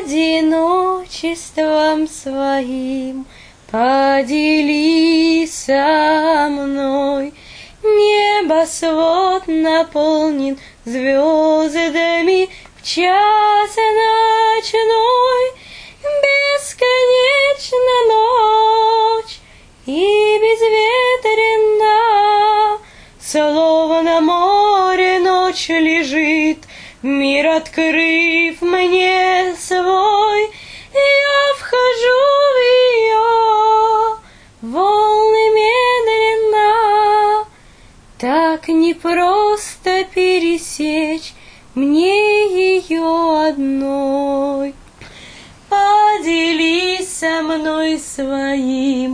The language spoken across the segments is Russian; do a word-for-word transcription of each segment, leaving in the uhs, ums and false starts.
одиночеством своим поделись со мной. Небосвод наполнен звездами в час ночной, бесконечна ночь и безветренна, словно море ночь лежит, мир открыв мне свой. Я вхожу в ее волны медленно, так непросто пересечь мне ее одной. Поделись со мной своим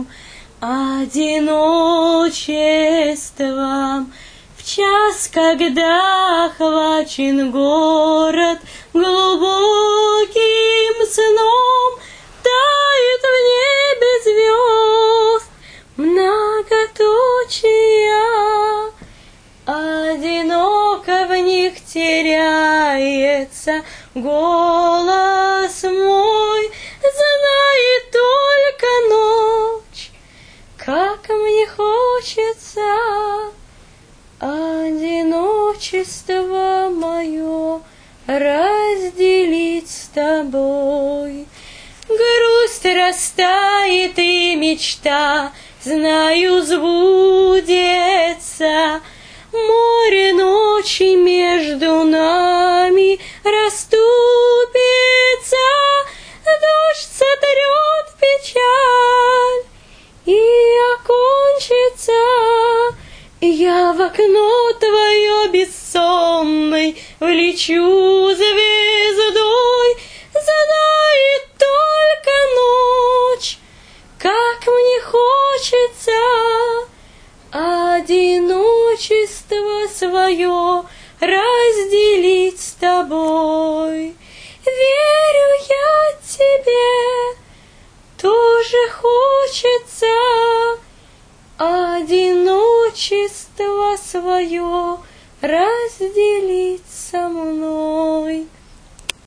одиночеством в час, когда охвачен город глубоким сном, тает в небе звезд многоточия, одиноко в них теряется голос мой. Знает только ночь, как мне хочется одиночество мое разделить с тобой. Грусть растает и мечта, знаю, сбудется. Море ночи между нами расступится, дождь сотрет печаль и окончится. Я в окно твое бессонный влечу звездой. Знает только ночь, как мне хочется одиночество свое разделить с тобой. Верю я тебе, тоже хочется одиночество свое разделить со мной.